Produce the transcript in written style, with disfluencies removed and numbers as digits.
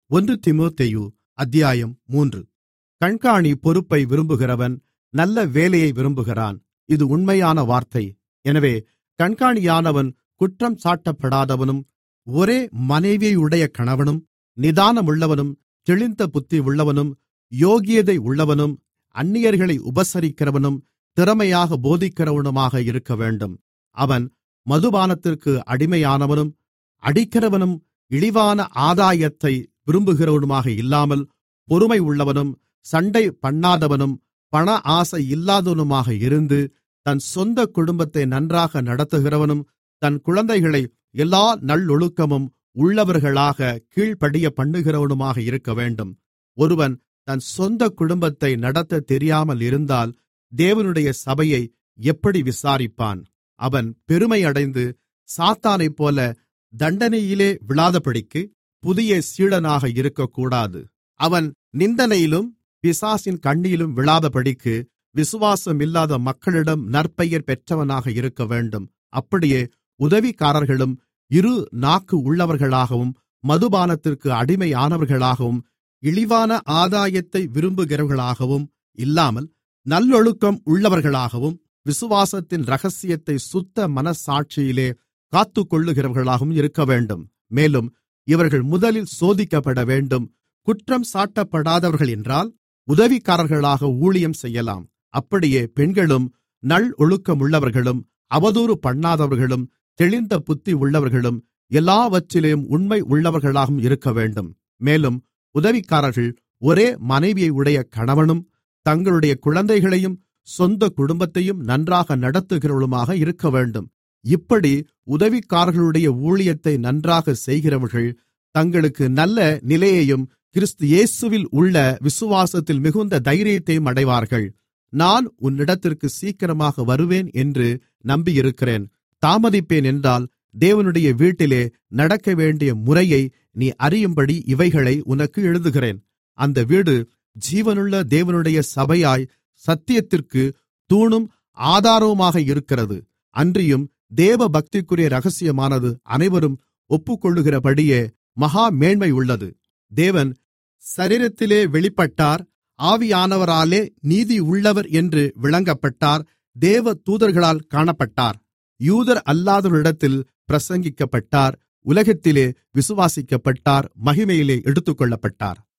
1 தீமோத்தேயு அத்தியாயம் 3. கண்காணி பொறுப்பை விரும்புகிறவன் நல்ல வேலையை விரும்புகிறான். இது உண்மையான வார்த்தை. எனவே கண்காணியானவன் குற்றம் சாட்டப்படாதவனும், ஒரே மனைவியையுடைய கணவனும், நிதானமுள்ளவனும், தெளிந்த புத்தி உள்ளவனும், யோகியதை உள்ளவனும், அந்நியர்களை உபசரிக்கிறவனும், திறமையாக போதிக்கிறவனுமாக இருக்கவேண்டும். அவன் மதுபானத்திற்கு அடிமையானவனும், அடிக்கிறவனும், இழிவான ஆதாயத்தை விரும்புகிறவனுமாக இல்லாமல், பொறுமை உள்ளவனும், சண்டை பண்ணாதவனும், பண ஆசை இல்லாதவனுமாக இருந்து, தன் சொந்த குடும்பத்தை நன்றாக நடத்துகிறவனும், தன் குழந்தைகளை எல்லா நல்லொழுக்கமும் உள்ளவர்களாக கீழ்ப்படியப் பண்ணுகிறவனுமாக இருக்கவேண்டும். ஒருவன் தன் சொந்த குடும்பத்தை நடத்தத் தெரியாமல் இருந்தால் தேவனுடைய சபையை எப்படி விசாரிப்பான்? அவன் பெருமையடைந்து சாத்தானைப்போல தண்டனையிலே விழாதபடிக்கு புதிய சீடனாக இருக்கக்கூடாது. அவன் நிந்தனையிலும் பிசாசின் கண்ணியிலும் விழாதபடிக்கு விசுவாசமில்லாத மக்களிடம் நற்பெயர் பெற்றவனாக இருக்கவேண்டும். அப்படியே உதவிக்காரர்களும் இரு நாக்கு உள்ளவர்களாகவும், மதுபானத்திற்கு அடிமையானவர்களாகவும், இழிவான ஆதாயத்தை விரும்புகிறவர்களாகவும் இல்லாமல், நல்லொழுக்கம் உள்ளவர்களாகவும், விசுவாசத்தின் இரகசியத்தை சுத்த மனச்சாட்சியிலே காத்துக்கொள்ளுகிறவர்களாகவும் இருக்கவேண்டும். மேலும் இவர்கள் முதலில் சோதிக்கப்பட வேண்டும். குற்றம் சாட்டப்படாதவர்கள் என்றால் உதவிக்காரர்களாக ஊழியம் செய்யலாம். அப்படியே பெண்களும் நல்லொழுக்கமுள்ளவர்களும், அவதூறு பண்ணாதவர்களும், தெளிந்த புத்தி உள்ளவர்களும், எல்லாவற்றிலும் உண்மை உள்ளவர்களாகவும் இருக்கவேண்டும். மேலும் உதவிக்காரர்கள் ஒரே மனைவியையுடைய கணவனும், தங்களுடைய குழந்தைகளையும் சொந்த குடும்பத்தையும் நன்றாக நடத்துகிறவர்களுமாக இருக்கவேண்டும். இப்படி உதவிக்காரர்களுடைய ஊழியத்தை நன்றாக செய்கிறவர்கள் தங்களுக்கு நல்ல நிலையையும் கிறிஸ்து இயேசுவில் உள்ள விசுவாசத்தில் மிகுந்த தைரியத்தையும் அடைவார்கள். நான் உன்னிடத்திற்கு சீக்கிரமாக வருவேன் என்று நம்பியிருக்கிறேன். தாமதிப்பேன் என்றால் தேவனுடைய வீட்டிலே நடக்கவேண்டிய முறையை நீ அறியும்படி இவைகளை உனக்கு எழுதுகிறேன். அந்த வீடு ஜீவனுள்ள தேவனுடைய சபையாய் சத்தியத்திற்கு தூணும் ஆதாரவுமாக இருக்கிறது. அன்றியும் தேவ பக்திக்குரிய இரகசியமானது அனைவரும் ஒப்புக்கொள்ளுகிறபடியே மகா மேன்மை உள்ளது. தேவன் சரீரத்திலே வெளிப்பட்டார், ஆவியானவராலே நீதி உள்ளவர் என்று விளங்கப்பட்டார், தேவ தூதர்களால் காணப்பட்டார், யூதர் அல்லாதவரிடத்தில் பிரசங்கிக்கப்பட்டார், உலகத்திலே விசுவாசிக்கப்பட்டார், மகிமையிலே எடுத்துக்கொள்ளப்பட்டார்.